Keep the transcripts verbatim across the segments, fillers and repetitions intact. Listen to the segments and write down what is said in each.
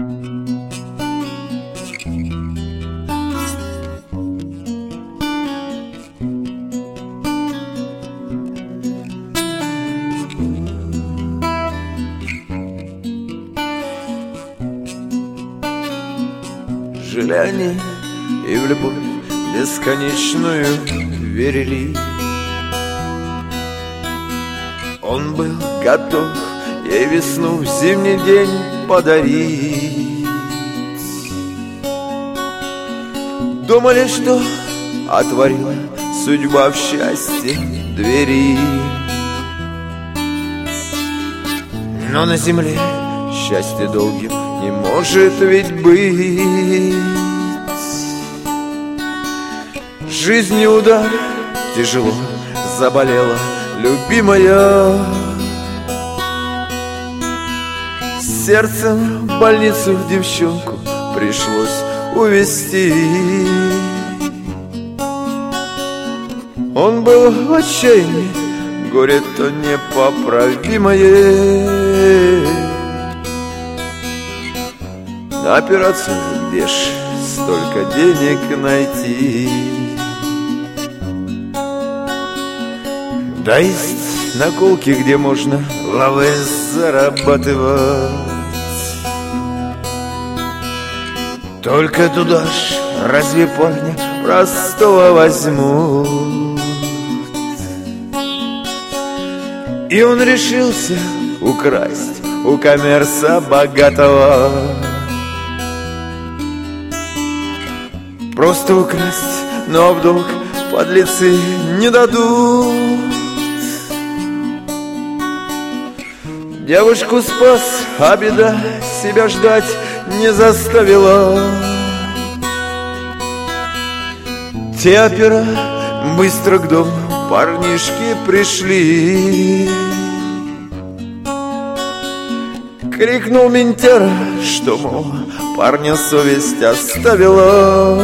Жили они и в любовь бесконечную верили. Он был готов ей весну в зимний день подарить. Думали, что отворила судьба в счастье двери, но на земле счастье долгим не может ведь быть. Жизнь удар, тяжело заболела любимая. Сердцем в больницу девчонку пришлось увезти. Он был в отчаянии, горе-то непоправимое. На операцию где ж столько денег найти? Да есть наколки, где можно лавы зарабатывать. Только туда ж разве парня простого возьмут? И он решился украсть у коммерса богатого. Просто украсть, но в долг подлецы не дадут. Девушку спас, а беда себя ждать не заставила. Те опера быстро к дому парнишки пришли. Крикнул ментяра, что, мол, парня совесть оставила.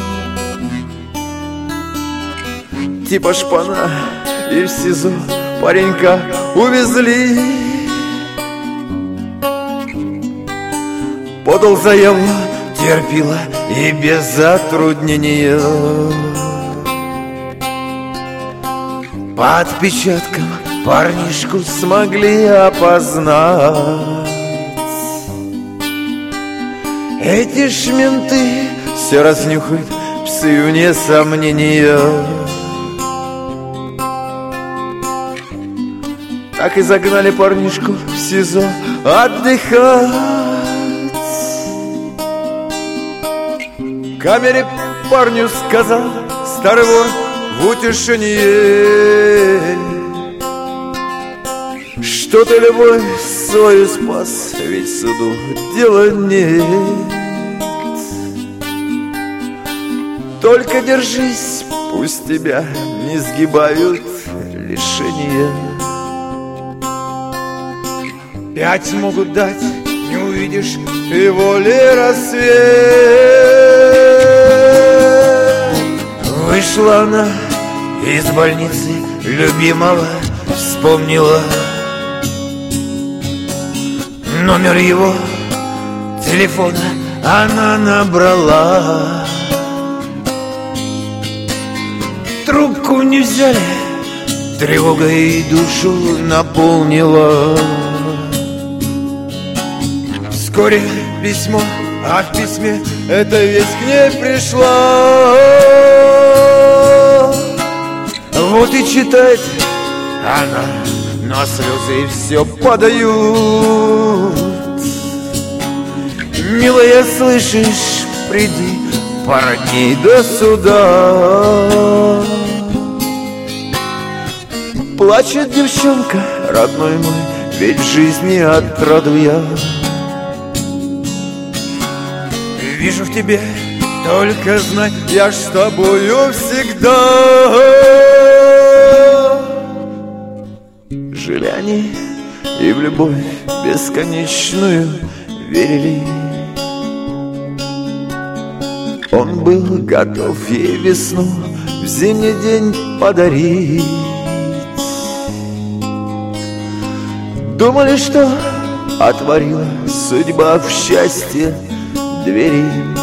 Типа шпана и в СИЗО паренька увезли. Подал заяву, терпила и без затруднения. По отпечаткам парнишку смогли опознать. Эти ж менты все разнюхают, псы вне сомнения. Так и загнали парнишку в СИЗО отдыхать. В камере парню сказал старый вор в утешение, что ты любовь свою спас, ведь суду дела нет. Только держись, пусть тебя не сгибают лишения. Пять могут дать, не увидишь ты воли рассвет. Вышла она из больницы, любимого вспомнила. Номер его телефона она набрала. Трубку не взяли, тревога ей душу наполнила. Вскоре письмо, а в письме эта весть к ней пришла. Вот и читает она, но слезы все падают. Милая, слышишь, приди пара дней до суда. Плачет девчонка, родной мой, ведь в жизни отраду я. Вижу в тебе, только знай, я ж с тобою всегда. Жили они и в любовь бесконечную верили. Он был готов ей весну в зимний день подарить. Думали, что отворила судьба в счастье двери.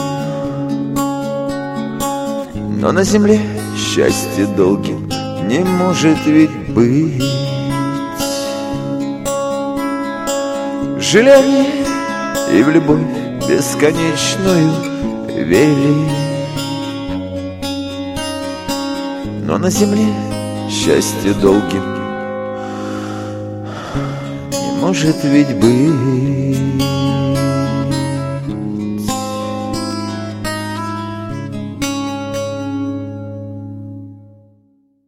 Но на земле счастье долгим не может ведь быть. Жили они и в любовь бесконечную верили. Но на земле счастье долгим не может ведь быть.